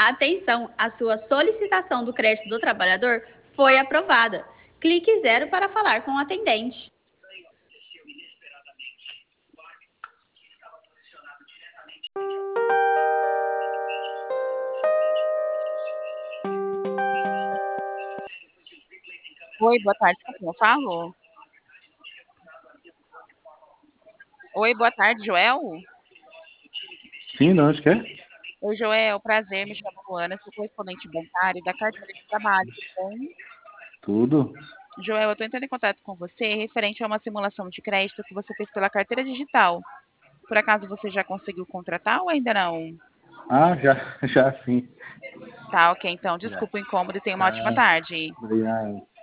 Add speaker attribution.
Speaker 1: Atenção, a sua solicitação do crédito do trabalhador foi aprovada. Clique 0 para falar com o atendente.
Speaker 2: Oi, boa tarde, com quem eu falo? Oi, boa tarde, Joel?
Speaker 3: Sim, não, acho que é.
Speaker 2: Oi, Joel, prazer, me chamo Luana, sou correspondente bancário da carteira de trabalho, tudo bem?
Speaker 3: Tudo.
Speaker 2: Joel, eu estou entrando em contato com você referente a uma simulação de crédito que você fez pela carteira digital. Por acaso você já conseguiu contratar ou ainda não?
Speaker 3: Ah, já, já sim.
Speaker 2: Tá, ok, então,
Speaker 3: Já.
Speaker 2: desculpa o incômodo e tenha uma ótima
Speaker 3: Tá,
Speaker 2: tarde.
Speaker 3: obrigado.